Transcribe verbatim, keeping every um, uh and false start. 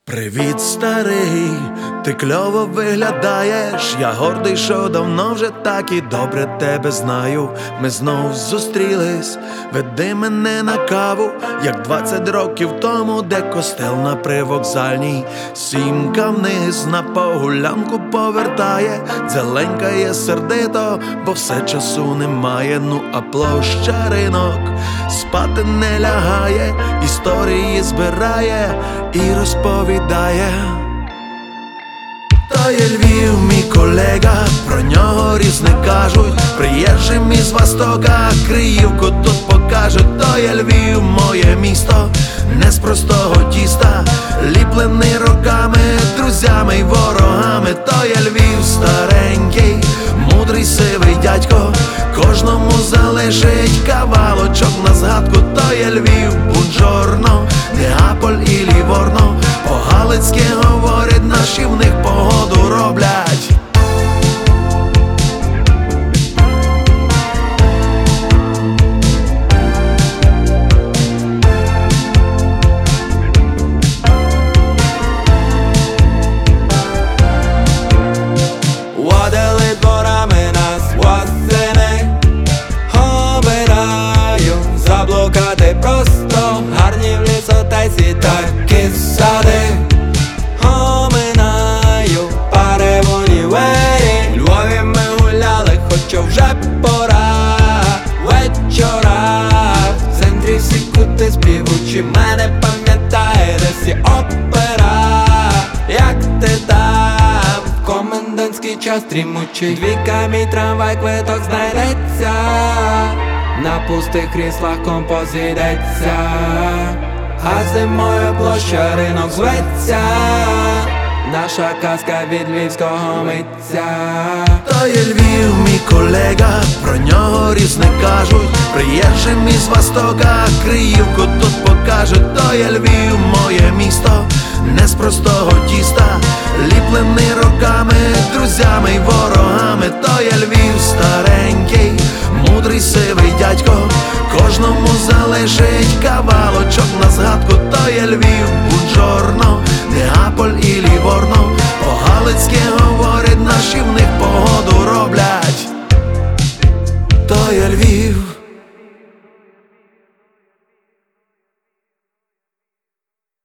Привіт, старий, ти кльово виглядаєш. Я гордий, що давно вже так і добре тебе знаю. Ми знов зустрілись, веди мене на каву, як двадцять років тому, де костел на привокзальній. Сімка вниз на погулянку повертає, дзеленькає сердито, бо все часу немає. Ну а площа ринок спати не лягає, історії збирає і розповідає. То є Львів, мій колега, про нього різне кажуть. Приїжджим із Востока, Криївку тут покажуть. То є Львів, моє місто, не з простого тіста, ліплений роками, друзями й ворогами. То є Львів старенький, мудрий сивий дядько, кожному залежить кавалочок на згадку. То є Львів, бунджорно, Неаполь і Ліворно, по-галицьки говорять, наші в них погоду роблять. Водили дворами нас восени, обираю заблукати просто, гарні в лісотесі такі сади. Оминаю пари в універі, Львові ми гуляли, хоча вже пора. Вечора в центрі всі кути співучі, мене пам'ятає десь і опера. Як ти там, в комендантський час дрімучий, двійка мій трамвай, квиток знайдеться, на пустих кріслах композ йдеться, а зимою площа ринок зветься, наша казка від львівського митця. То є Львів, мій колега, про нього різне кажуть. Приїжджим із Востока, Криївку тут покажуть. То є Львів, моє місто, не з простого тіста, ліплений роками, друзями й ворогами. То є Львів старенький, мудрий сивий дядько, кожному залежить кавалочок на згадку. То є Львів, бунджорно, Неаполь і Ліворно,